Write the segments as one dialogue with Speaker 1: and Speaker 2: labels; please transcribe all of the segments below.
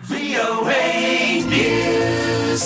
Speaker 1: VOA News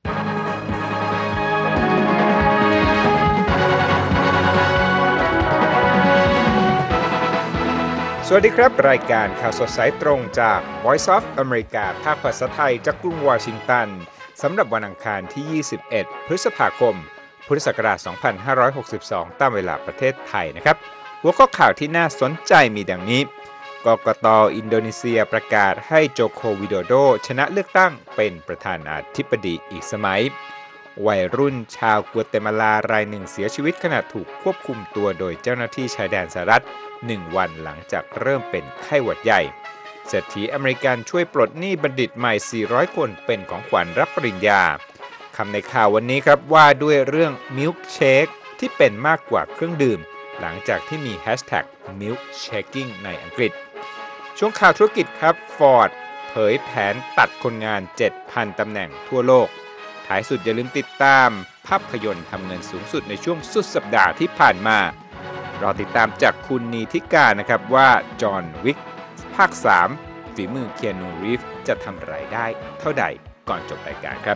Speaker 2: สวัสดีครับรายการข่าวสดสายตรงจาก Voice of America ภาคภาษาไทยจากกรุงวอชิงตันสำหรับวันอังคารที่ 21 พฤษภาคม พุทธศักราช 2562 ตามเวลาประเทศไทยนะครับหัวข้อข่าวที่น่าสนใจมีดังนี้กกต.อินโดนีเซียประกาศให้โจโควิโดโดชนะเลือกตั้งเป็นประธานาธิบดีอีกสมัยวัยรุ่นชาวกัวเตมาลารายหนึ่งเสียชีวิตขณะถูกควบคุมตัวโดยเจ้าหน้าที่ชายแดนสหรัฐ1 วันหลังจากเริ่มเป็นไข้หวัดใหญ่เศรษฐีอเมริกันช่วยปลดหนี้บัณฑิตใหม่400 คนเป็นของขวัญรับปริญญาคำในข่าววันนี้ครับว่าด้วยเรื่องมิลค์เชคที่เป็นมากกว่าเครื่องดื่มหลังจากที่มีแฮชแท็ก milkshaking ในอังกฤษช่วงข่าวธุรกิจครับ Ford เผยแผนตัดคนงาน 7,000 ตำแหน่งทั่วโลกท้ายสุดอย่าลืมติดตามภาพยนตร์ทำเงินสูงสุดในช่วงสุดสัปดาห์ที่ผ่านมารอติดตามจากคุณนีทิกานะครับว่าจอห์นวิกภาค 3 ฝีมือเคียนู รีฟส์จะทำรายได้เท่าใดก่อนจบรายการครับ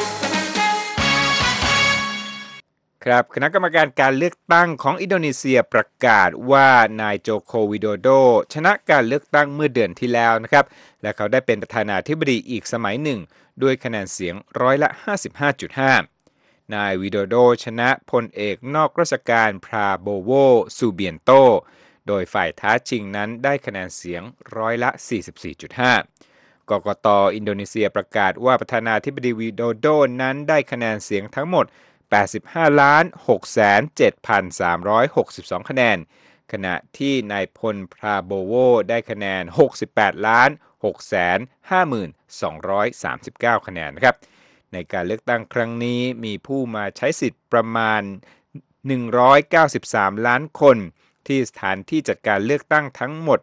Speaker 2: ครับคณะกรรมการการเลือกตั้งของอินโดนีเซียประกาศว่านายโจโควิโดโดชนะการเลือกตั้งเมื่อเดือนที่แล้วนะครับและเขาได้เป็นประธานาธิบดีอีกสมัยหนึ่งด้วยคะแนนเสียงร้อยละ 55.5 นายวิโดโดชนะพลเอกนอกราชการพราโบโวซูเบียนโตโดยฝ่ายท้าชิงนั้นได้คะแนนเสียงร้อยละ 44.5 กกต.อินโดนีเซียประกาศว่าประธานาธิบดีวิโดโดนั้นได้คะแนนเสียงทั้งหมด85,607,362 คะแนนขณะที่นายพลพราโบโวได้คะแนน 68,650,239 คะแนนนะครับในการเลือกตั้งครั้งนี้มีผู้มาใช้สิทธิ์ประมาณ193ล้านคนที่สถานที่จัดการเลือกตั้งทั้งหมด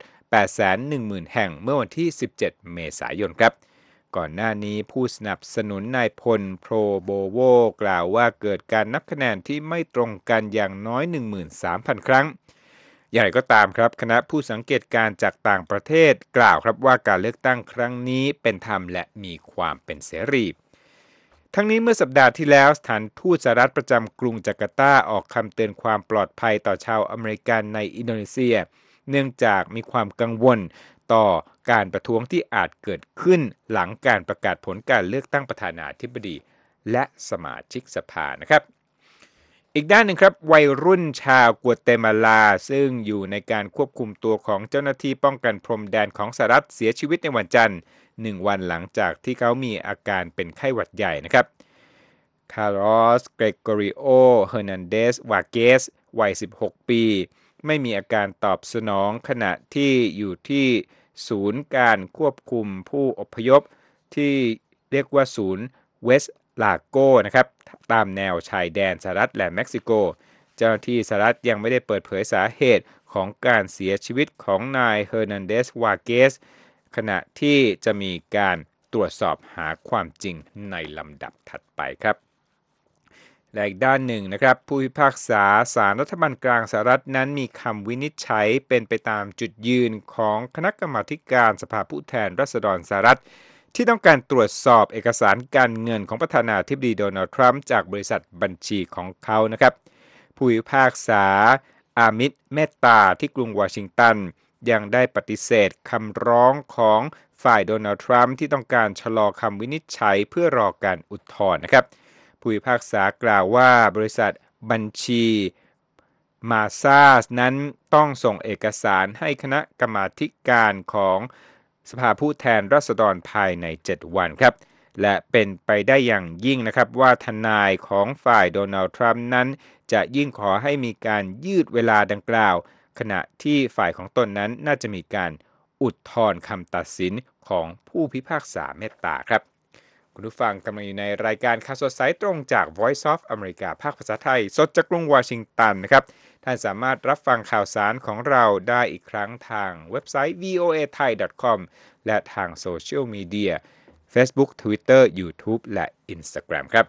Speaker 2: 810,000 แห่งเมื่อวันที่ 17 เมษายนครับก่อนหน้านี้ผู้สนับสนุนนายพลโพรโบโวกล่าวว่าเกิดการนับคะแนนที่ไม่ตรงกันอย่างน้อย 13,000 ครั้งอย่างไรก็ตามครับคณะผู้สังเกตการณ์จากต่างประเทศกล่าวครับว่าการเลือกตั้งครั้งนี้เป็นธรรมและมีความเป็นเสรีทั้งนี้เมื่อสัปดาห์ที่แล้วสถานทูตสหรัฐประจำกรุงจาการ์ตาออกคำเตือนความปลอดภัยต่อชาวอเมริกันในอินโดนีเซียเนื่องจากมีความกังวลต่อการประท้วงที่อาจเกิดขึ้นหลังการประกาศผลการเลือกตั้งประธานาธิบดีและสมาชิกสภานะครับอีกด้านหนึ่งครับวัยรุ่นชาวกัวเตมาลาซึ่งอยู่ในการควบคุมตัวของเจ้าหน้าที่ป้องกันพรมแดนของสหรัฐเสียชีวิตในวันจันทร์1 วันหลังจากที่เขามีอาการเป็นไข้หวัดใหญ่นะครับคาร์ลอสเกรโกริโอเฮอร์นันเดสวาเกสวัย16 ปีไม่มีอาการตอบสนองขณะที่อยู่ที่ศูนย์การควบคุมผู้อพยพที่เรียกว่าศูนย์เวสต์ลาโกนะครับตามแนวชายแดนสหรัฐและเม็กซิโกเจ้าหน้าที่สหรัฐยังไม่ได้เปิดเผยสาเหตุของการเสียชีวิตของนายเฮอร์นันเดสวาเกสขณะที่จะมีการตรวจสอบหาความจริงในลำดับถัดไปครับและอีกด้านหนึ่งนะครับผู้พิพากษาศาลรัฐบาลกลางสหรัฐนั้นมีคำวินิจฉัยเป็นไปตามจุดยืนของคณะกรรมาธิการสภาผู้แทนราษฎรสหรัฐที่ต้องการตรวจสอบเอกสารการเงินของประธานาธิบดีโดนัลด์ทรัมป์จากบริษัทบัญชีของเขานะครับผู้พิพากษาอามิดเมตตาที่กรุงวอชิงตันยังได้ปฏิเสธคำร้องของฝ่ายโดนัลด์ทรัมป์ที่ต้องการชะลอคำวินิจฉัยเพื่อรอการอุทธรณ์นะครับผู้พิพากษากล่าวว่าบริษัทบัญชีมาซาสนั้นต้องส่งเอกสารให้คณะกรรมาธิการของสภาผู้แทนราษฎรภายใน7 วันครับและเป็นไปได้อย่างยิ่งนะครับว่าทนายของฝ่ายโดนัลด์ทรัมป์นั้นจะยิ่งขอให้มีการยืดเวลาดังกล่าวขณะที่ฝ่ายของตนนั้นน่าจะมีการอุทธรณ์คำตัดสินของผู้พิพากษาเมตตาครับคุณผู้ฟังกำลังอยู่ในรายการข่าวสดสายตรงจาก Voice of America ภาคภาษาไทยสดจากกรุงวอชิงตันนะครับท่านสามารถรับฟังข่าวสารของเราได้อีกครั้งทางเว็บไซต์ voathai.com และทางโซเชียลมีเดีย Facebook Twitter YouTube และ Instagram ครับ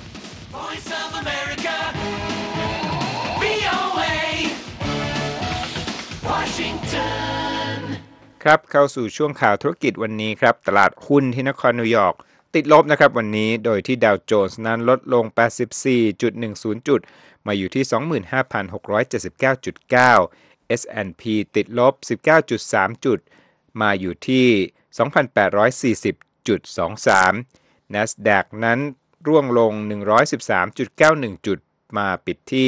Speaker 1: Voice of America VOA Washington
Speaker 2: ครับเข้าสู่ช่วงข่าวธุรกิจวันนี้ครับตลาดหุ้นที่นครนิวยอร์กติดลบนะครับวันนี้โดยที่ดาวโจนส์นั้นลดลง 84.10 จุดมาอยู่ที่ 25,679.9 S&P ติดลบ 19.3 จุดมาอยู่ที่ 2,840.23 NASDAQ นั้นร่วงลง 113.91 จุดมาปิดที่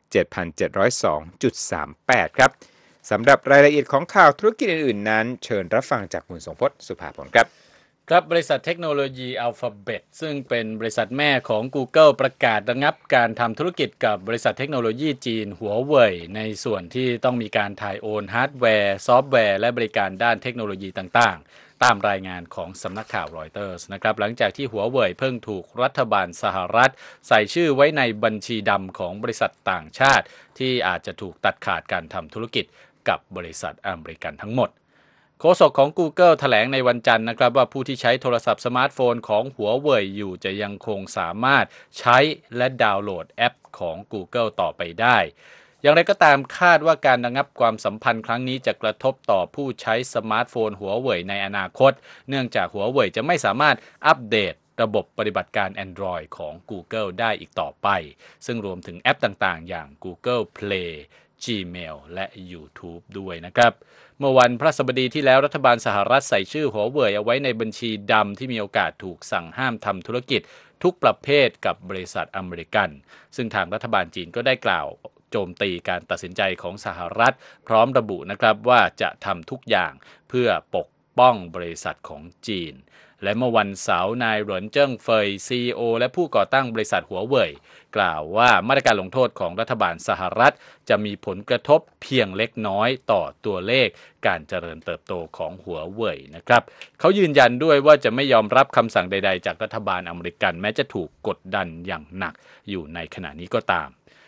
Speaker 2: 7,702.38 ครับสำหรับรายละเอียดของข่าวธุรกิจอื่นๆนั้นเชิญรับฟังจากคุณสมพจน์สุภาผลครับ
Speaker 3: ครับบริษัทเทคโนโลยี Alphabet ซึ่งเป็นบริษัทแม่ของ Google ประกาศระงับการทำธุรกิจกับบริษัทเทคโนโลยีจีนหัวเว่ยในส่วนที่ต้องมีการถ่ายโอนฮาร์ดแวร์ซอฟต์แวร์และบริการด้านเทคโนโลยีต่างๆตามรายงานของสำนักข่าวรอยเตอร์สนะครับหลังจากที่หัวเว่ยเพิ่งถูกรัฐบาลสหรัฐใส่ชื่อไว้ในบัญชีดำของบริษัทต่างชาติที่อาจจะถูกตัดขาดการทำธุรกิจกับบริษัทอเมริกันทั้งหมดโฆษกของ Google แถลงในวันจันทร์นะครับว่าผู้ที่ใช้โทรศัพท์สมาร์ทโฟนของหัวเว่ยอยู่จะยังคงสามารถใช้และดาวน์โหลดแอปของ Google ต่อไปได้อย่างไรก็ตามคาดว่าการระงับความสัมพันธ์ครั้งนี้จะกระทบต่อผู้ใช้สมาร์ทโฟนหัวเว่ยในอนาคตเนื่องจากหัวเว่ยจะไม่สามารถอัปเดตระบบปฏิบัติการ Android ของ Google ได้อีกต่อไปซึ่งรวมถึงแอปต่างๆอย่าง Google Play Gmail และ YouTube ด้วยนะครับเมื่อวันพฤหัสบดีที่แล้วรัฐบาลสหรัฐใส่ชื่อหัวเว่ยเอาไว้ในบัญชีดำที่มีโอกาสถูกสั่งห้ามทำธุรกิจทุกประเภทกับบริษัทอเมริกันซึ่งทางรัฐบาลจีนก็ได้กล่าวโจมตีการตัดสินใจของสหรัฐพร้อมระบุนะครับว่าจะทำทุกอย่างเพื่อปกป้องบริษัทของจีนและเมื่อวันเสาร์นายเหรินเจิ้งเฟย CEO และผู้ก่อตั้งบริษัทหัวเว่ยกล่าวว่ามาตรการลงโทษของรัฐบาลสหรัฐจะมีผลกระทบเพียงเล็กน้อยต่อตัวเลขการเจริญเติบโตของหัวเว่ยนะครับเขายืนยันด้วยว่าจะไม่ยอมรับคำสั่งใดๆจากรัฐบาลอเมริกันแม้จะถูกกดดันอย่างหนักอยู่ในขณะนี้ก็ตาม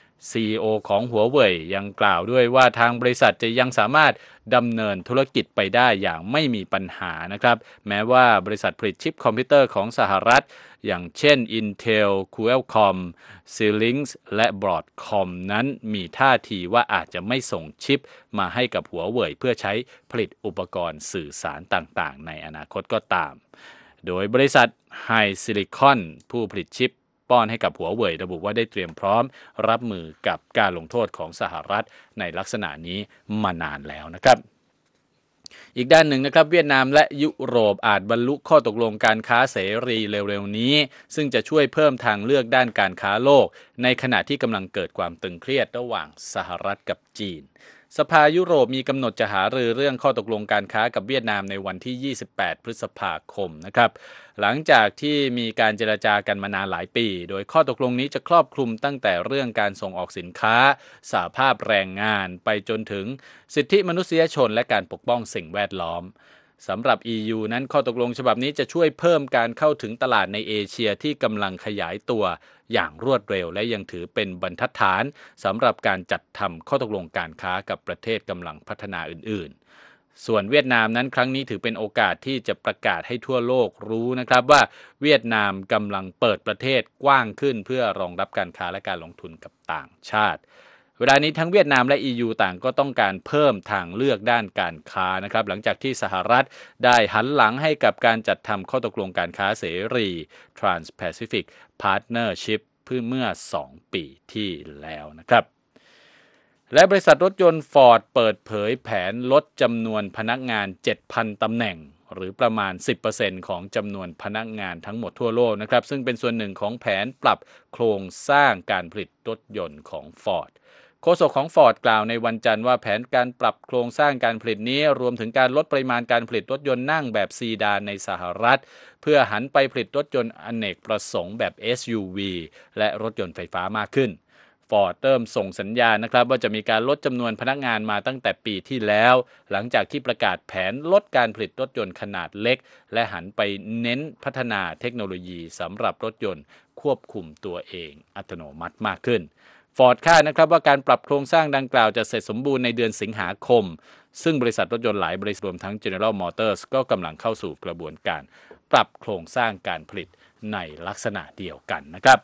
Speaker 3: CEO ของหัวเว่ยยังกล่าวด้วยว่าทางบริษัทจะยังสามารถดำเนินธุรกิจไปได้อย่างไม่มีปัญหานะครับแม้ว่าบริษัทผลิตชิปคอมพิวเตอร์ของสหรัฐอย่างเช่น Intel, Qualcomm, Xilinx และ Broadcom นั้นมีท่าทีว่าอาจจะไม่ส่งชิปมาให้กับหัวเว่ยเพื่อใช้ผลิตอุปกรณ์สื่อสารต่างๆในอนาคตก็ตามโดยบริษัท HiSilicon ผู้ผลิตชิปป้อนให้กับหัวเว่ยระบุว่าได้เตรียมพร้อมรับมือกับการลงโทษของสหรัฐในลักษณะนี้มานานแล้วนะครับอีกด้านหนึ่งนะครับเวียดนามและยุโรปอาจบรรลุข้อตกลงการค้าเสรีเร็วๆนี้ซึ่งจะช่วยเพิ่มทางเลือกด้านการค้าโลกในขณะที่กำลังเกิดความตึงเครียดระหว่างสหรัฐกับจีนสภายุโรปมีกำหนดจะหารือเรื่องข้อตกลงการค้ากับเวียดนามในวันที่28พฤษภาคมนะครับหลังจากที่มีการเจรจากันมานานหลายปีโดยข้อตกลงนี้จะครอบคลุมตั้งแต่เรื่องการส่งออกสินค้าสหภาพแรงงานไปจนถึงสิทธิมนุษยชนและการปกป้องสิ่งแวดล้อมสำหรับ EU นั้นข้อตกลงฉบับนี้จะช่วยเพิ่มการเข้าถึงตลาดในเอเชียที่กำลังขยายตัวอย่างรวดเร็วและยังถือเป็นบรรทัดฐานสำหรับการจัดทำข้อตกลงการค้ากับประเทศกำลังพัฒนาอื่นๆส่วนเวียดนามนั้นครั้งนี้ถือเป็นโอกาสที่จะประกาศให้ทั่วโลกรู้นะครับว่าเวียดนามกำลังเปิดประเทศกว้างขึ้นเพื่อรองรับการค้าและการลงทุนกับต่างชาติเวลานี้ทั้งเวียดนามและ EU ต่างก็ต้องการเพิ่มทางเลือกด้านการค้านะครับหลังจากที่สหรัฐได้หันหลังให้กับการจัดทำข้อตกลงการค้าเสรี Trans-Pacific Partnership เมื่อ2 ปีที่แล้วนะครับและบริษัทรถยนต์ Ford เปิดเผยแผนลดจำนวนพนักงาน 7,000 ตำแหน่งหรือประมาณ 10% ของจำนวนพนักงานทั้งหมดทั่วโลกนะครับซึ่งเป็นส่วนหนึ่งของแผนปรับโครงสร้างการผลิตรถยนต์ของ Fordโฆษกของ Ford กล่าวในวันจันทร์ว่าแผนการปรับโครงสร้างการผลิตนี้รวมถึงการลดปริมาณการผลิตรถยนต์นั่งแบบซีดานในสหรัฐเพื่อหันไปผลิตรถยนต์อเนกประสงค์แบบ SUV และรถยนต์ไฟฟ้ามากขึ้น Ford เริ่มส่งสัญญาณนะครับว่าจะมีการลดจำนวนพนักงานมาตั้งแต่ปีที่แล้วหลังจากที่ประกาศแผนลดการผลิตรถยนต์ขนาดเล็กและหันไปเน้นพัฒนาเทคโนโลยีสำหรับรถยนต์ควบคุมตัวเองอัตโนมัติมากขึ้นFord คาดนะครับว่าการปรับโครงสร้างดังกล่าวจะเสร็จสมบูรณ์ในเดือนสิงหาคมซึ่งบริษัทรถยนต์หลายบริษัทรวมทั้ง General Motors ก็กำลังเข้าสู่กระบวนการปรับโครงสร้างการผลิตในลักษณะเดียวกันนะครับ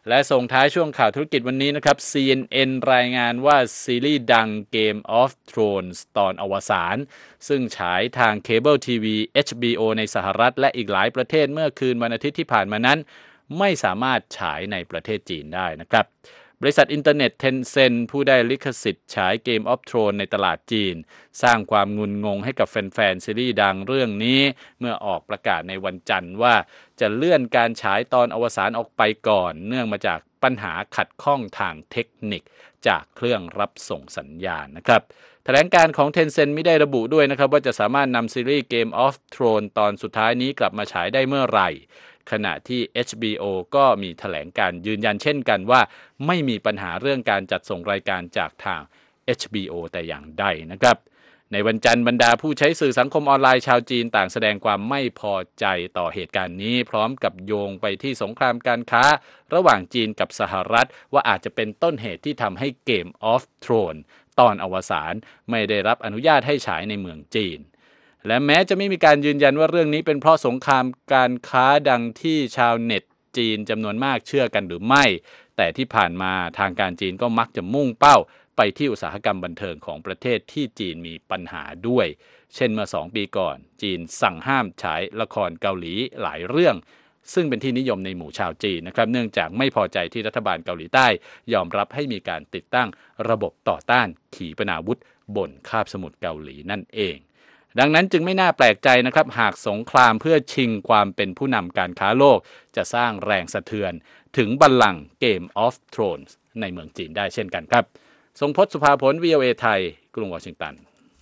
Speaker 3: และส่งท้ายช่วงข่าวธุรกิจวันนี้นะครับ CNN รายงานว่าซีรีส์ดัง Game of Thrones ตอนอวสานซึ่งฉายทางเคเบิลทีวี HBO ในสหรัฐและอีกหลายประเทศเมื่อคืนวันอาทิตย์ที่ผ่านมานั้นไม่สามารถฉายในประเทศจีนได้นะครับบริษัทอินเทอร์เน็ต Tencent ผู้ได้ลิขสิทธิ์ฉาย Game of Thrones ในตลาดจีนสร้างความงุนงงให้กับแฟนๆซีรีส์ดังเรื่องนี้เมื่อออกประกาศในวันจันทร์ว่าจะเลื่อนการฉายตอนอวสานออกไปก่อนเนื่องมาจากปัญหาขัดข้องทางเทคนิคจากเครื่องรับส่งสัญญาณนะครับแถลงการของ Tencent ไม่ได้ระบุด้วยนะครับว่าจะสามารถนำซีรีส์ Game of Thrones ตอนสุดท้ายนี้กลับมาฉายได้เมื่อไหร่ขณะที่ HBO ก็มีแถลงการยืนยันเช่นกันว่าไม่มีปัญหาเรื่องการจัดส่งรายการจากทาง HBO แต่อย่างใดนะครับในวันจันทร์บรรดาผู้ใช้สื่อสังคมออนไลน์ชาวจีนต่างแสดงความไม่พอใจต่อเหตุการณ์นี้พร้อมกับโยงไปที่สงครามการค้าระหว่างจีนกับสหรัฐว่าอาจจะเป็นต้นเหตุที่ทำให้ Game of Thrones ตอนอวสานไม่ได้รับอนุญาตให้ฉายในเมืองจีนและแม้จะไม่มีการยืนยันว่าเรื่องนี้เป็นเพราะสงครามการค้าดังที่ชาวเน็ตจีนจำนวนมากเชื่อกันหรือไม่แต่ที่ผ่านมาทางการจีนก็มักจะมุ่งเป้าไปที่อุตสาหกรรมบันเทิงของประเทศที่จีนมีปัญหาด้วยเช่นเมื่อ2 ปีก่อนจีนสั่งห้ามฉายละครเกาหลีหลายเรื่องซึ่งเป็นที่นิยมในหมู่ชาวจีนนะครับเนื่องจากไม่พอใจที่รัฐบาลเกาหลีใต้ยอมรับให้มีการติดตั้งระบบต่อต้านขีปนาวุธบนคาบสมุทรเกาหลีนั่นเองดังนั้นจึงไม่น่าแปลกใจนะครับหากสงครามเพื่อชิงความเป็นผู้นำการค้าโลกจะสร้างแรงสะเทือนถึงบัลลังก์ Game of Thrones ในเมืองจีนได้เช่นกันครับทรงพจน์สุภาผล VOA ไทยกรุงวอชิงตัน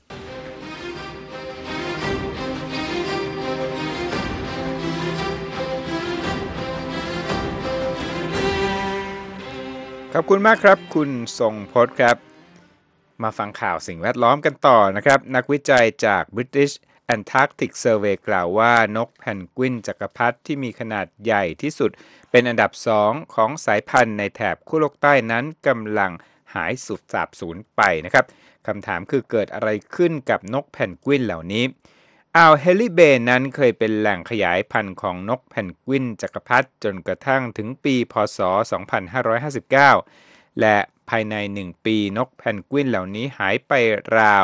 Speaker 2: ขอบคุณมากครับคุณทรงพจน์ครับมาฟังข่าวสิ่งแวดล้อมกันต่อนะครับนักวิจัยจาก British Antarctic Survey กล่าวว่านกแพนกวินจักรพรรดิที่มีขนาดใหญ่ที่สุดเป็นอันดับ2ของสายพันธุ์ในแถบขั้วโลกใต้นั้นกำลังหายสูญสูญไปนะครับคำถามคือเกิดอะไรขึ้นกับนกแพนกวินเหล่านี้อ่าวเฮลิเบย์นั้นเคยเป็นแหล่งขยายพันธุ์ของนกแพนกวินจักรพรรดิจนกระทั่งถึงปีพ.ศ. 2559และภายใน1ปีนกแพนกวินเหล่านี้หายไปราว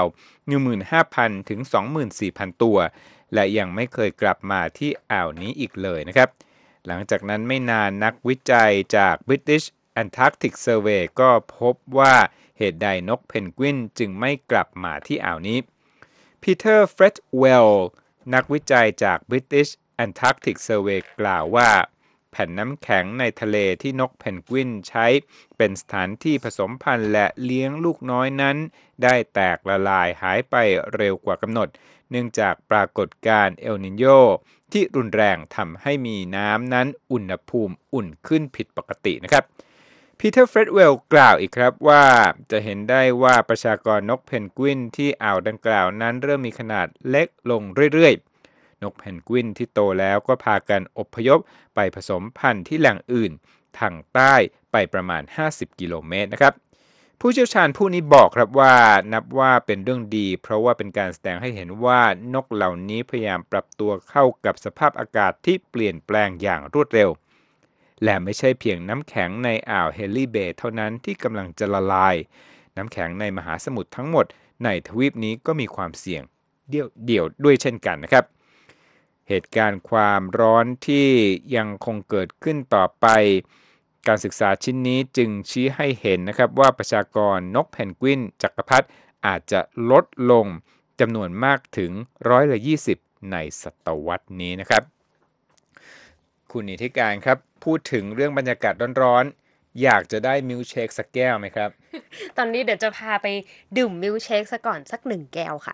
Speaker 2: 15,000 ถึง 24,000 ตัวและยังไม่เคยกลับมาที่อ่าวนี้อีกเลยนะครับหลังจากนั้นไม่นานนักวิจัยจาก British Antarctic Survey ก็พบว่าเหตุใดนกเพนกวินจึงไม่กลับมาที่อ่าวนี้ปีเตอร์เฟร็ดเวลล์นักวิจัยจาก British Antarctic Survey กล่าวว่าแผ่นน้ำแข็งในทะเลที่นกเพนกวินใช้เป็นสถานที่ผสมพันธุ์และเลี้ยงลูกน้อยนั้นได้แตกละลายหายไปเร็วกว่ากำหนดเนื่องจากปรากฏการณ์เอลนิโญที่รุนแรงทำให้มีน้ำนั้นอุณหภูมิอุ่นขึ้นผิดปกตินะครับปีเตอร์เฟร็ดเวลล์กล่าวอีกครับว่าจะเห็นได้ว่าประชากรนกเพนกวินที่อ่าวดังกล่าวนั้นเริ่มมีขนาดเล็กลงเรื่อยๆนกเพนกวินที่โตแล้วก็พากันอพยพไปผสมพันธุ์ที่แหล่งอื่นทางใต้ไปประมาณ50กิโลเมตรนะครับผู้เชี่ยวชาญผู้นี้บอกครับว่านับว่าเป็นเรื่องดีเพราะว่าเป็นการแสดงให้เห็นว่านกเหล่านี้พยายามปรับตัวเข้ากับสภาพอากาศที่เปลี่ยนแปลงอย่างรวดเร็วและไม่ใช่เพียงน้ำแข็งในอ่าวเฮลิเบย์เท่านั้นที่กำลังจะละลายน้ำแข็งในมหาสมุทรทั้งหมดในทวีปนี้ก็มีความเสี่ยงเดี่ยวด้วยเช่นกันนะครับเหตุการณ์ความร้อนที่ยังคงเกิดขึ้นต่อไปการศึกษาชิ้นนี้จึงชี้ให้เห็นนะครับว่าประชากรนกเพนกวินจักรพรรดิอาจจะลดลงจำนวนมากถึง20%ในศตวรรษนี้นะครับคุณนิติการครับพูดถึงเรื่องบรรยากาศร้อนๆอยากจะได้มิลค์เชคสักแก้วไหมครับ
Speaker 4: ตอนนี้เดี๋ยวจะพาไปดื่มมิลค์เชคซะก่อนสัก1 แก้วค่ะ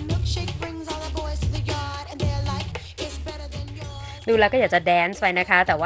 Speaker 4: ดูแล้วก็อยากจะแดนซ์ไปนะคะแต่ว่า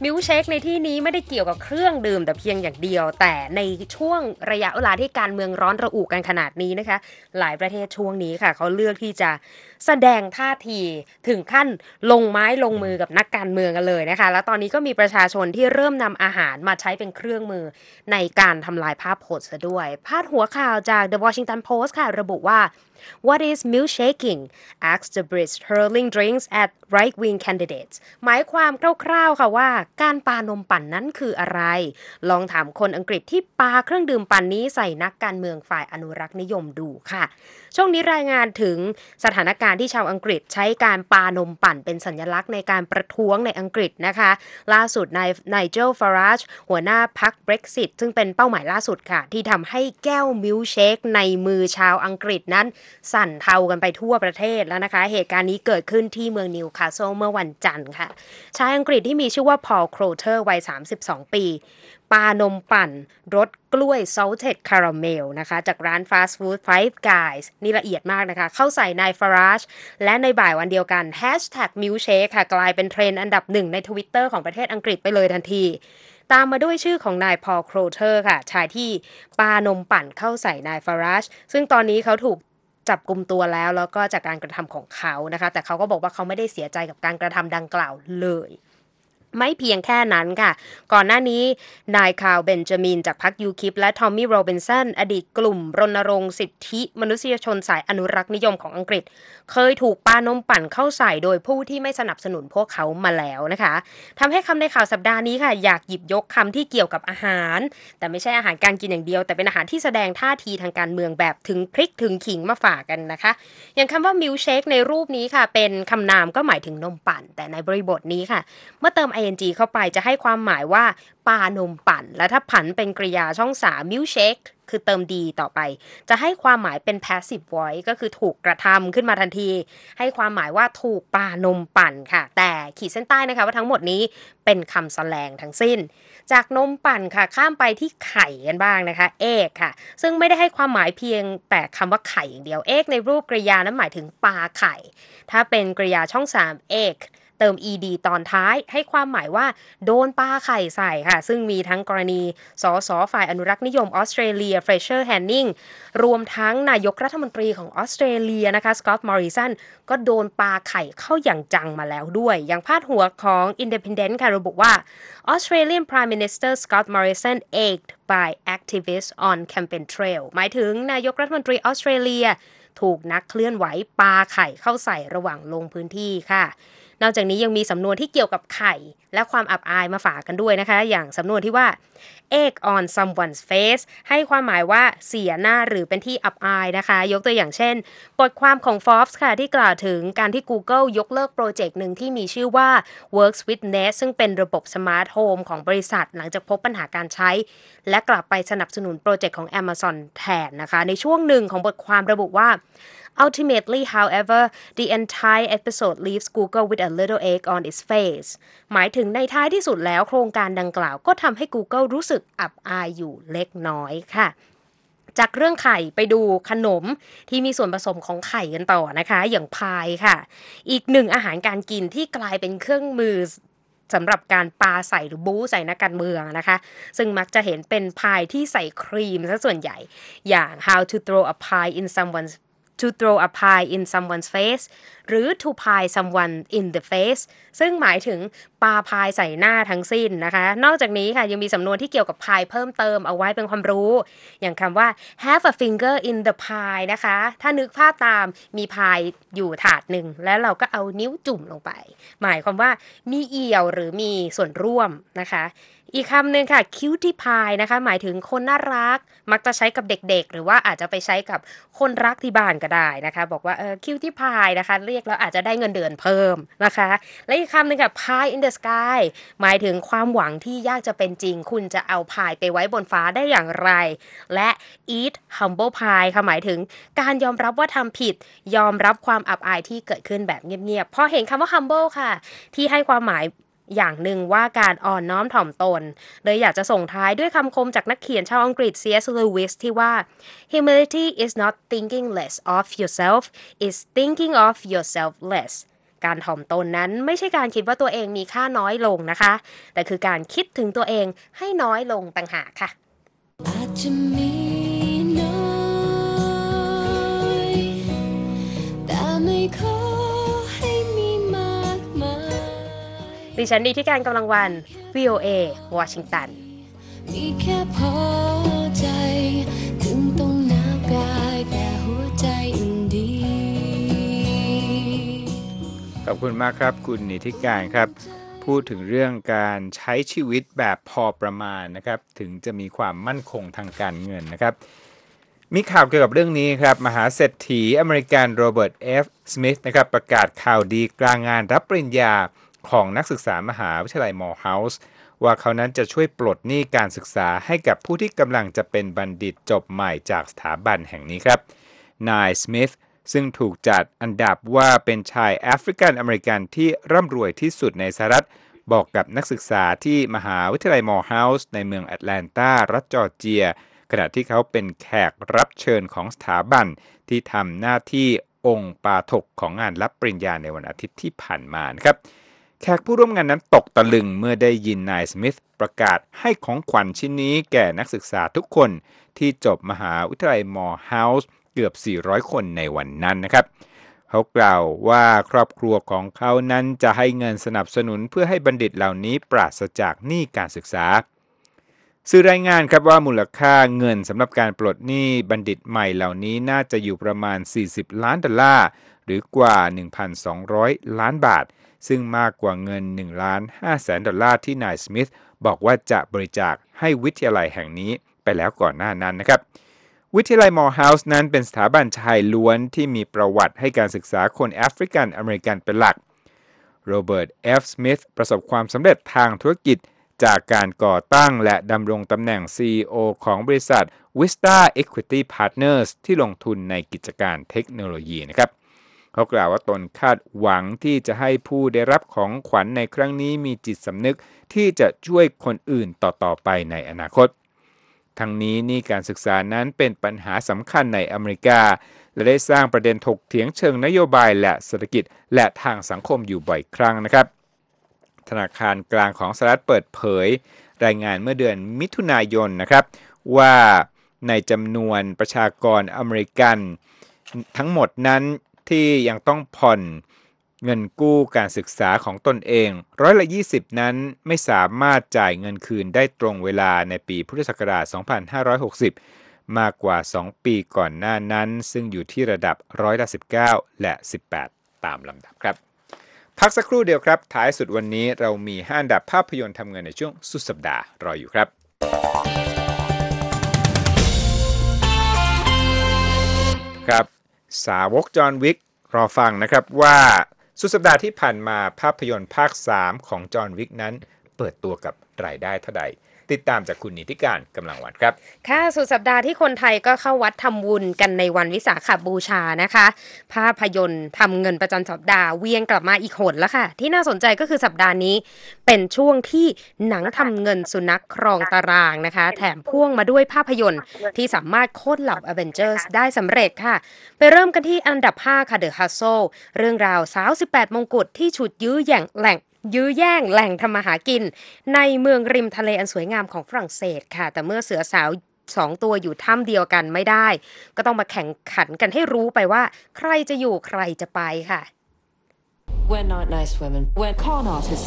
Speaker 4: มิลค์เชคในที่นี้ไม่ได้เกี่ยวกับเครื่องดื่มแต่เพียงอย่างเดียวแต่ในช่วงระยะเวลาที่การเมืองร้อนระอุกันขนาดนี้นะคะหลายประเทศช่วงนี้ค่ะเขาเลือกที่จะแสดงท่าทีถึงขั้นลงไม้ลงมือกับนักการเมืองกันเลยนะคะแล้วตอนนี้ก็มีประชาชนที่เริ่มนำอาหารมาใช้เป็นเครื่องมือในการทำลายภาพพจน์ซะด้วยพาดหัวข่าวจาก The Washington Post ค่ะระบุว่าWhat is milkshaking? Asks the Brits hurling drinks at right-wing candidates. หมายความคร่าวๆค่ะว่าการปานมปั่นนั้นคืออะไร ลองถามคนอังกฤษที่ปาเครื่องดื่มปั่นนี้ใส่นักการเมืองฝ่ายอนุรักษ์นิยมดูค่ะ ช่วงนี้รายงานถึงสถานการณ์ที่ชาวอังกฤษใช้การปานมปั่นเป็นสัญลักษณ์ในการประท้วงในอังกฤษนะคะล่าสุดนายไนเจล ฟาราจหัวหน้าพรรค Brexit ซึ่งเป็นเป้าหมายล่าสุดค่ะที่ทำให้แก้วมิลค์เชคในมือชาวอังกฤษนั้นสั่นเทากันไปทั่วประเทศแล้วนะคะเหตุการณ์นี้เกิดขึ้นที่เมืองนิวคาสเซิลเมื่อวันจันทร์ค่ะชายอังกฤษที่มีชื่อว่าพอล โครเทอร์วัย32 ปีปานมปั่นรสกล้วย salted caramel นะคะจากร้านฟาสต์ฟู้ด Five Guys นี่ละเอียดมากนะคะเข้าใส่นายฟาราจและในบ่ายวันเดียวกัน #milkshake ค่ะกลายเป็นเทรนด์อันดับหนึ่งใน Twitter ของประเทศอังกฤษไปเลยทันทีตามมาด้วยชื่อของนายพอล โครเทอร์ค่ะชายที่ปานมปั่นเข้าใส่นายฟาราจซึ่งตอนนี้เขาถูกจับกุมตัวแล้วก็จากการกระทำของเขานะคะแต่เขาก็บอกว่าเขาไม่ได้เสียใจกับการกระทำดังกล่าวเลยไม่เพียงแค่นั้นค่ะก่อนหน้านี้นายคาร์ล เบนจามินจากพรรคยูคิปและทอมมี่ โรบินสันอดีตกลุ่มรณรงค์สิทธิมนุษยชนสายอนุรักษ์นิยมของอังกฤษเคยถูกปานมปั่นเข้าใส่โดยผู้ที่ไม่สนับสนุนพวกเขามาแล้วนะคะทำให้คำในข่าวสัปดาห์นี้ค่ะอยากหยิบยกคำที่เกี่ยวกับอาหารแต่ไม่ใช่อาหารการกินอย่างเดียวแต่เป็นอาหารที่แสดงท่าทีทางการเมืองแบบถึงพริกถึงขิงมาฝากกันนะคะอย่างคำว่ามิลค์เชคในรูปนี้ค่ะเป็นคำนามก็หมายถึงนมปั่นแต่ในบริบทนี้ค่ะเมื่อเติมing เข้าไปจะให้ความหมายว่าปานมปั่นและถ้าผันเป็นกริยาช่อง3 milkshake คือเติมดีต่อไปจะให้ความหมายเป็น passive voice ก็คือถูกกระทำขึ้นมาทันทีให้ความหมายว่าถูกปานมปั่นค่ะแต่ขีดเส้นใต้นะคะว่าทั้งหมดนี้เป็นคำแสลงทั้งสิ้นจากนมปั่นค่ะข้ามไปที่ไข่กันบ้างนะคะเอกค่ะซึ่งไม่ได้ให้ความหมายเพียงแต่คำว่าไข่อย่างเดียวเอกในรูปกริยานั้นหมายถึงปาไข่ถ้าเป็นกริยาช่อง3เอกเติม ed ตอนท้ายให้ความหมายว่าโดนปาไข่ใส่ค่ะซึ่งมีทั้งกรณีสสฝ่ายอนุรักษ์นิยมออสเตรเลียเฟรเชอร์แฮนนิงรวมทั้งนายกรัฐมนตรีของออสเตรเลียนะคะสกอตต์ มอริสันก็โดนปาไข่เข้าอย่างจังมาแล้วด้วยอย่างพาดหัวของ Independent ค่ะระบุว่า Australian Prime Minister Scott Morrison egged by activists on campaign trail หมายถึงนายกรัฐมนตรีออสเตรเลียถูกนักเคลื่อนไหวปาไข่เข้าใส่ระหว่างลงพื้นที่ค่ะนอกจากนี้ยังมีสำนวนที่เกี่ยวกับไข่และความอับอายมาฝากกันด้วยนะคะอย่างสำนวนที่ว่า egg on someone's face ให้ความหมายว่าเสียหน้าหรือเป็นที่อับอายนะคะยกตัวอย่างเช่นบทความของ Forbes ค่ะที่กล่าวถึงการที่ Google ยกเลิกโปรเจกต์หนึ่งที่มีชื่อว่า Works with Nest ซึ่งเป็นระบบสมาร์ทโฮมของบริษัทหลังจากพบปัญหาการใช้และกลับไปสนับสนุนโปรเจกต์ของ Amazon แทนนะคะในช่วงหนึ่งของบทความระบุว่าUltimately, however, the entire episode leaves Google with a little egg on its face. หมายถึงในท้ายที่สุดแล้วโครงการดังกล่าวก็ทำให้ Google รู้สึกอับอายอยู่เล็กน้อยค่ะจากเรื่องไข่ไปดูขนมที่มีส่วนผสมของไข่กันต่อนะคะอย่างพายค่ะอีกหนึ่งอาหารการกินที่กลายเป็นเครื่องมือสำหรับการปาใส่หรือบู๊ใส่นักการเมืองนะคะซึ่งมักจะเห็นเป็นพายที่ใส่ครีมซะส่วนใหญ่อย่าง How to throw a pie in someone's to throw a pie in someone's face หรือ to pie someone in the face ซึ่งหมายถึงปาพายใส่หน้าทั้งสิ้นนะคะนอกจากนี้ค่ะยังมีสำนวนที่เกี่ยวกับพายเพิ่มเติมเอาไว้เป็นความรู้อย่างคำว่า have a finger in the pie นะคะถ้านึกภาพตามมีพายอยู่ถาดหนึ่งแล้วเราก็เอานิ้วจุ่มลงไปหมายความว่ามีเอี่ยวหรือมีส่วนร่วมนะคะอีกคำหนึ่งค่ะ cutie pie นะคะหมายถึงคนน่ารักมักจะใช้กับเด็กๆหรือว่าอาจจะไปใช้กับคนรักที่บ้านก็ได้นะคะบอกว่าcutie pie นะคะเรียกแล้วอาจจะได้เงินเดือนเพิ่มนะคะและอีกคำหนึ่งค่ะ pie in the sky หมายถึงความหวังที่ยากจะเป็นจริงคุณจะเอาพายไปไว้บนฟ้าได้อย่างไรและ eat humble pie ค่ะหมายถึงการยอมรับว่าทำผิดยอมรับความอับอายที่เกิดขึ้นแบบเงียบๆพอเห็นคำว่า humble ค่ะที่ให้ความหมายอย่างหนึ่งว่าการอ่อนน้อมถ่อมตนเลยอยากจะส่งท้ายด้วยคำคมจากนักเขียนชาวอังกฤษ C.S. Lewis ที่ว่า humility is not thinking less of yourself it's thinking of yourself less การถ่อมตนนั้นไม่ใช่การคิดว่าตัวเองมีค่าน้อยลงนะคะแต่คือการคิดถึงตัวเองให้น้อยลงต่างหากค่ะ
Speaker 5: อาจจะมีน้อยแต่ไม่ขอให้มีมากมาย
Speaker 4: ดิฉันดีที่การกำลังวัน VOA วอชิงตัน
Speaker 5: มีแค่พอใจถึงต้องหนาวกายแต่หัวใจอุ่นดี
Speaker 2: ขอบคุณมากครับคุณนิติการครับพูดถึงเรื่องการใช้ชีวิตแบบพอประมาณนะครับถึงจะมีความมั่นคงทางการเงินนะครับมีข่าวเกี่ยวกับเรื่องนี้ครับมหาเศรษฐีอเมริกันโรเบิร์ต F. สมิธนะครับประกาศข่าวดีกลางงานรับปริญญาของนักศึกษามหาวิทยาลัยมอร์เฮาส์ว่าเขานั้นจะช่วยปลดหนี้การศึกษาให้กับผู้ที่กำลังจะเป็นบัณฑิตจบใหม่จากสถาบันแห่งนี้ครับนายสมิธซึ่งถูกจัดอันดับว่าเป็นชายแอฟริกันอเมริกันที่ร่ำรวยที่สุดในสหรัฐบอกกับนักศึกษาที่มหาวิทยาลัยมอร์เฮาส์ในเมืองแอตแลนตารัฐจอร์เจียขณะที่เขาเป็นแขกรับเชิญของสถาบันที่ทำหน้าที่องค์ปาฐกของงานรับปริญญาในวันอาทิตย์ที่ผ่านมานะครับแขกผู้ร่วมงานนั้นตกตะลึงเมื่อได้ยินนายสมิธประกาศให้ของขวัญชิ้นนี้แก่นักศึกษาทุกคนที่จบมหาวิทยาลัยมอร์เฮาส์เกือบ400คนในวันนั้นนะครับเขากล่าวว่าครอบครัวของเขานั้นจะให้เงินสนับสนุนเพื่อให้บัณฑิตเหล่านี้ปราศจากหนี้การศึกษาสื่อรายงานครับว่ามูลค่าเงินสำหรับการปลดหนี้บัณฑิตใหม่เหล่านี้น่าจะอยู่ประมาณ$40 ล้านหรือกว่า 1,200 ล้านบาทซึ่งมากกว่าเงิน$1.5 แสนที่นายสมิธบอกว่าจะบริจาคให้วิทยาลัยแห่งนี้ไปแล้วก่อนหน้านั้นนะครับวิทยาลัยมอร์เฮาส์นั้นเป็นสถาบันชายล้วนที่มีประวัติให้การศึกษาคนแอฟริกันอเมริกันเป็นหลักโรเบิร์ต F. สมิธประสบความสำเร็จทางธุรกิจจากการก่อตั้งและดำรงตำแหน่ง CEO ของบริษัท Vista Equity Partners ที่ลงทุนในกิจการเทคโนโลยีนะครับเขากล่าวว่าตนคาดหวังที่จะให้ผู้ได้รับของขวัญในครั้งนี้มีจิตสำนึกที่จะช่วยคนอื่นต่อไปในอนาคตทั้งนี้นี่การศึกษานั้นเป็นปัญหาสำคัญในอเมริกาและได้สร้างประเด็นถกเถียงเชิงนโยบายและเศรษฐกิจและทางสังคมอยู่บ่อยครั้งนะครับธนาคารกลางของสหรัฐเปิดเผยรายงานเมื่อเดือนมิถุนายนนะครับว่าในจำนวนประชากรอเมริกันทั้งหมดนั้นที่ยังต้องผ่อนเงินกู้การศึกษาของตนเอง20%นั้นไม่สามารถจ่ายเงินคืนได้ตรงเวลาในปีพุทธศักราช2560มากกว่า2ปีก่อนหน้านั้นซึ่งอยู่ที่ระดับ19%และ18%ตามลำดับครับพักสักครู่เดียวครับท้ายสุดวันนี้เรามี5อันดับภาพยนตร์ทำเงินในช่วงสุดสัปดาห์รออยู่ครับครับสาวกจอห์นวิกรอฟังนะครับว่าสุดสัปดาห์ที่ผ่านมาภาพยนตร์ภาค3ของจอห์นวิกนั้นเปิดตัวกับรายได้เท่าใดติดตามจากคุณนิติการกำลังวันครับ
Speaker 4: ค่ะสุดสัปดาห์ที่คนไทยก็เข้าวัดทำบุญกันในวันวิสาขบูชานะคะภาพยนตร์ทำเงินประจำสัปดาห์เวียงกลับมาอีกหนแล้วค่ะที่น่าสนใจก็คือสัปดาห์นี้เป็นช่วงที่หนังทำเงินสุนัขครองตารางนะคะแถมพ่วงมาด้วยภาพยนตร์ที่สามารถโค่นเหล่า Avengers ได้สำเร็จค่ะไปเริ่มกันที่อันดับ5ค่ะ The Hustle เรื่องราวสาว18มงกุฎที่ฉุดยื้อแย่งแหล่งทำมาหากินในเมืองริมทะเลอันสวยงามของฝรั่งเศสค่ะแต่เมื่อเสือสาว2ตัวอยู่ถ้ำเดียวกันไม่ได้ก็ต้องมาแข่งขันกันให้รู้ไปว่าใครจะอยู่ใครจะไปค่ะ
Speaker 6: We're not nice women. We're con artists.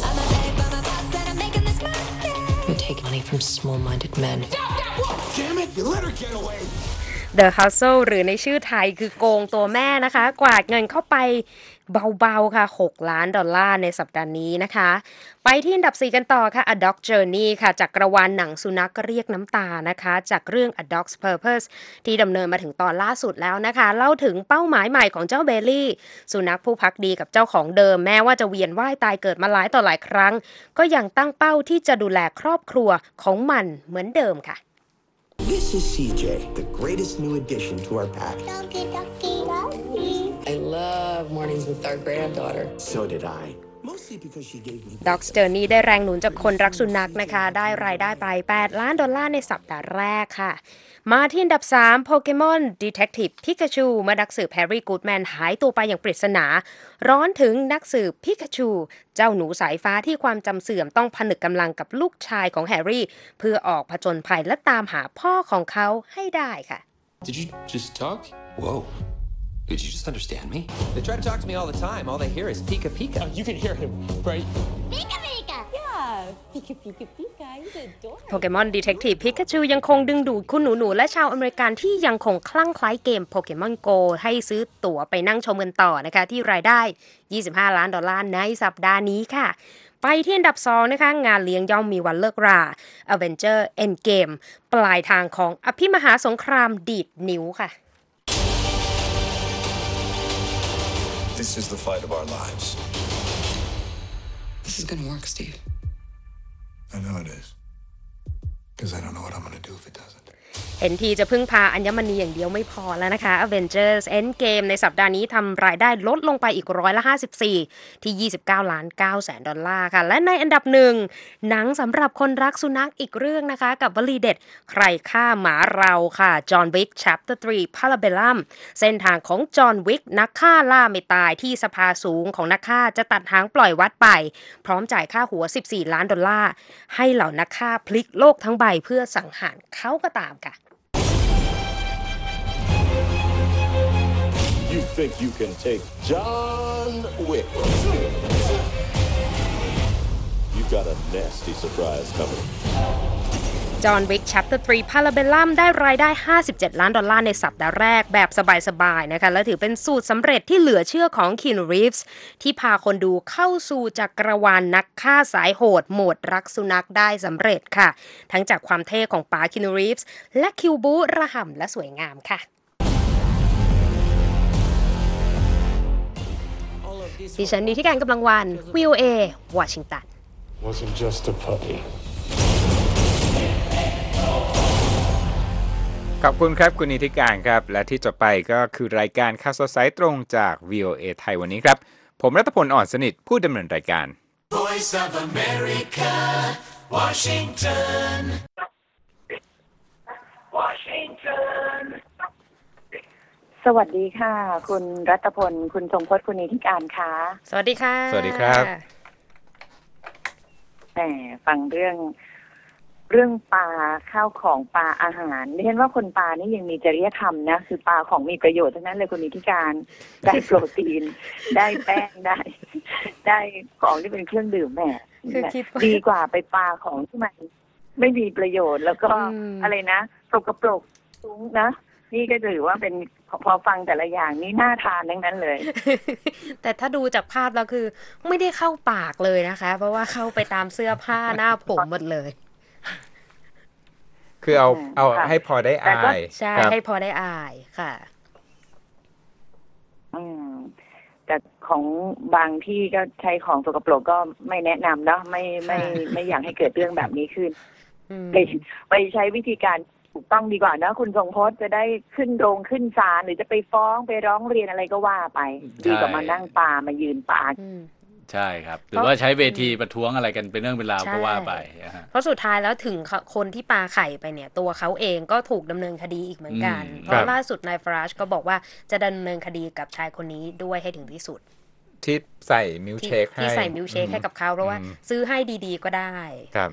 Speaker 6: We take money from small-minded men.
Speaker 1: Damn it, you let her get away.
Speaker 4: The Hustle หรือในชื่อไทยคือโกงตัวแม่นะคะกวาดเงินเข้าไปเบาๆค่ะ$6 ล้านในสัปดาห์นี้นะคะไปที่อันดับ4กันต่อค่ะ A Dog Journey ค่ะจากกระวานหนังสุนัขเรียกน้ำตานะคะจากเรื่อง A Dog's Purpose ที่ดำเนินมาถึงตอนล่าสุดแล้วนะคะเล่าถึงเป้าหมายใหม่ของเจ้าเบลลี่สุนัขผู้พักดีกับเจ้าของเดิมแม้ว่าจะเวียนว่ายตายเกิดมาหลายต่อหลายครั้งก็ยังตั้งเป้าที่จะดูแลครอบครัวของมันเหมือนเดิมค่ะ
Speaker 7: This is CJ, the greatest new addition to our pack.
Speaker 6: I love mornings with our granddaughter.
Speaker 7: So did I. Mostly because she gave me
Speaker 4: Dog's Journey ได้แรงหนุนจากคนรักสุนัขนะคะได้รายได้ไป$8 ล้านในสัปดาห์แรกค่ะมาที่อันดับ3 Pokemon Detective Pikachu เมื่อนักสืบแฮร์รี่กูดแมนหายตัวไปอย่างปริศนาร้อนถึงนักสืบพิกาชูเจ้าหนูสายฟ้าที่ความจำเสื่อมต้องผนึกกำลังกับลูกชายของแฮร์รี่เพื่อออกผจญภัยและตามหาพ่อของเขาให้ได้ค่ะ
Speaker 1: Did you just talk?
Speaker 7: Whoa. Did you just understand me?
Speaker 8: They try to talk to me all the time. All they hear is Pika Pika.
Speaker 1: You can hear him, right?
Speaker 5: Pika Pika.
Speaker 6: Yeah, Pika Pika Pika. He's adorable.
Speaker 4: Pokemon Detective Pikachu ยังคงดึงดูดคุณหนูๆและชาวอเมริกันที่ยังคงคลั่งไคล้เกม Pokemon Go ให้ซื้อตั๋วไปนั่งชมกันต่อนะคะที่รายได้$25 ล้านในสัปดาห์นี้ค่ะไปที่อันดับ2นะคะงานเลี้ยงย่อมมีวันเลิกรา Avenger Endgame ปลายทางของอภิมหาสงครามดีดนิ้วค่ะ
Speaker 9: This is the fight of our lives.
Speaker 10: This is gonna work, Steve.
Speaker 9: I know it is. Because I don't know what I'm gonna do if it doesn't.
Speaker 4: เห็นทีจะพึ่งพาอัญมณีอย่างเดียวไม่พอแล้วนะคะ Avengers Endgame ในสัปดาห์นี้ทำรายได้ลดลงไปอีก54%ที่$29.9 ค่ะและในอันดับหนึ่งหนังสำหรับคนรักสุนัขอีกเรื่องนะคะกับวลีเด็ดใครฆ่าหมาเราค่ะ John Wick Chapter 3 Parabellum เส้นทางของจอห์นวิกนักฆ่าล่าไม่ตายที่สภาสูงของนักฆ่าจะตัดหางปล่อยวัดไปพร้อมจ่ายค่าหัว$14 ล้านให้เหล่านักฆ่าพลิกโลกทั้งใบเพื่อสังหารเขาก็ตามค่ะ
Speaker 11: You think you can take John Wick? You got a nasty surprise coming.
Speaker 4: John Wick Chapter 3 Parabellum ได้รายได้$57 ล้านในสัปดาห์แรกแบบสบายๆนะคะและถือเป็นสูตรสำเร็จที่เหลือเชื่อของ Keanu Reeves ที่พาคนดูเข้าสู่จักรวาลนักฆ่าสายโหดโหมดรักสุนัขได้สำเร็จค่ะทั้งจากความเท่ของป๋า Keanu Reeves และคิวบูระห่ำและสวยงามค่ะดิฉันนิติการกำลังวัน VOA วอชิงตัน
Speaker 1: Wasn't just a puppy.
Speaker 2: ขอบคุณครับคุณนิติการครับและที่จบไปก็คือรายการข่าวสดสายตรงจาก VOA ไทยวันนี้ครับผมรัตพลอ่อนสนิทผู้ดำเนินรายการ
Speaker 1: Voice of America, Washington. Washington.
Speaker 12: สวัสดีค่ะคุณรัตพลคุณทรงพจน์คุณนิติการค่ะ
Speaker 4: สวัสดีค่ะ
Speaker 2: สวัสดีครับ
Speaker 12: ฟังเรื่องปลาข้าวของปลาอาหารดิฉันว่าคนปลานี่ยังมีจริยธรรมนะคือปลาของมีประโยชน์ทั้งนั้นเลยคุณนิติการได้โปรตีน ได้แป้งได้ของที่เป็นเครื่องดื่มแหมดีกว่าไปปลาของที่มันไม่มีประโยชน์แล้วก็อะไรนะสกปรกสูงนะนี่ก็ถือว่าเป็นพอฟังแต่ละอย่างนี่น่าทานทั้งนั้นเลย
Speaker 4: แต่ถ้าดูจากภาพแล้วคือไม่ได้เข้าปากเลยนะคะเพราะว่าเข้าไปตามเสื้อผ้าหน้าผมหมดเลย
Speaker 2: คือเอาให้พอได้อาย
Speaker 4: ใช่ให้พอได้อายค่ะ
Speaker 12: แต่ของบางที่ก็ใช้ของสกปรกก็ไม่แนะนำเนาะไม่อยากให้เกิดเรื่องแบบนี้ขึ้นไปใช้วิธีการถูกต้องดีกว่านะคุณทรงพจน์จะได้ขึ้นโรงขึ้นศาลหรือจะไปฟ้องไปร้องเรียนอะไรก็ว่าไปดีกว่ามานั่งปามายืนปา
Speaker 3: ใช่ครับหรือว่าใช้เวทีประท้วงอะไรกันเป็นเรื่องเป็นราวก็ว่าไป
Speaker 4: เพราะสุดท้ายแล้วถึงคนที่ปาไข่ไปเนี่ยตัวเขาเองก็ถูกดำเนินคดีอีกเหมือนกันเพราะล่าสุดนายฟราชก็บอกว่าจะดำเนินคดีกับชายคนนี้ด้วยให้ถึงที่สุด
Speaker 2: ที่ใส่มิลค์เชคให้
Speaker 4: ที่ใส่มิลค์เชคให้กับเขาเพราะว่าซื้อให้ดีๆก็ได้
Speaker 2: ครับ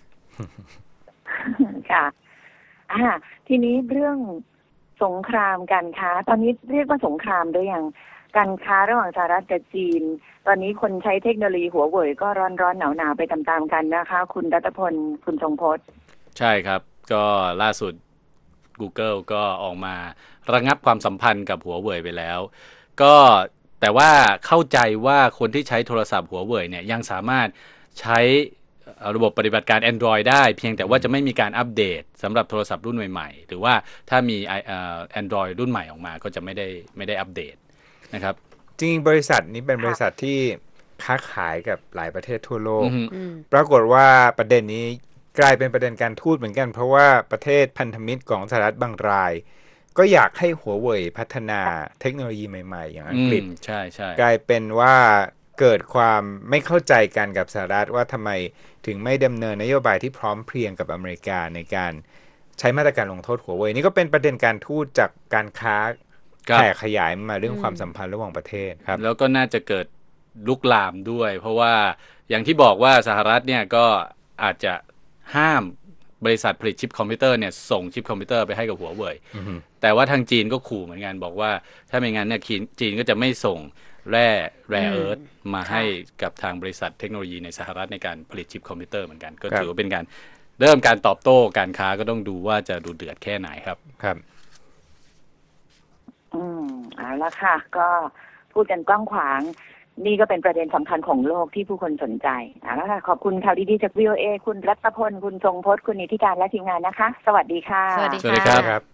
Speaker 12: ค่ะทีนี้เรื่องสงครามการค้าตอนนี้เรียกว่าสงครามด้วยอย่างการค้าระหว่างสหรัฐกับจีนตอนนี้คนใช้เทคโนโลยีหัวเว่ยก็ร้อนหนาวไปตามๆกันนะคะคุณรัตพลคุณทรงพจน์
Speaker 3: ใช่ครับก็ล่าสุด Google ก็ออกมาระงับความสัมพันธ์กับหัวเว่ยไปแล้วก็แต่ว่าเข้าใจว่าคนที่ใช้โทรศัพท์หัวเว่ยเนี่ยยังสามารถใช้ระบบปฏิบัติการ Android ได้เพียงแต่ว่าจะไม่มีการอัปเดตสำหรับโทรศัพท์รุ่นใหม่ๆหรือว่าถ้ามีAndroid รุ่นใหม่ออกมาก็จะไม่ได้อัปเดตนะครับ
Speaker 2: จริงๆบริษัทนี้เป็นบริษัทที่ค้าขายกับหลายประเทศทั่วโลกปรากฏว่าประเด็นนี้กลายเป็นประเด็นการทูตเหมือนกันเพราะว่าประเทศพันธมิตรของสหรัฐบางรายก็อยากให้หัวเว่ยพัฒนาเทคโนโลยีใหม่ๆอย่างอังกฤษ
Speaker 3: ใช่
Speaker 2: กลายเป็นว่าเกิดความไม่เข้าใจกันกับสหรัฐว่าทำไมถึงไม่ดำเนินนโยบายที่พร้อมเพรียงกับอเมริกาในการใช้มาตรการลงโทษหัวเว่ยนี่ก็เป็นประเด็นการทูตจากการค้าแผ่ขยายมาเรื่องความสัมพันธ์ระหว่างประเทศครับ
Speaker 3: แล้วก็น่าจะเกิดลุกลามด้วยเพราะว่าอย่างที่บอกว่าสหรัฐเนี่ยก็อาจจะห้ามบริษัทผลิตชิปคอมพิวเตอร์เนี่ยส่งชิปคอมพิวเตอร์ไปให้กับหัวเว่ยแต่ว่าทางจีนก็ขู่เหมือนกันบอกว่าถ้าไม่งั้นเนี่ยจีนก็จะไม่ส่งแร่เอิร์ธมาให้กับทางบริษัทเทคโนโลยีในสหรัฐในการผลิตชิปคอมพิวเตอร์เหมือนกันก็ถือว่าเป็นการเริ่มการตอบโต้การค้าก็ต้องดูว่าจะดูเดือดแค่ไหนครับ
Speaker 2: ครับ
Speaker 12: เอาละค่ะก็พูดกันกว้างขวางนี่ก็เป็นประเด็นสำคัญของโลกที่ผู้คนสนใจเอาละค่ะขอบคุณข่าวดีๆจาก VOA คุณรัตพลคุณทรงพจน์คุณนิติการและทีมงานนะคะสวัสดีค่ะ
Speaker 3: สวัสดีครับ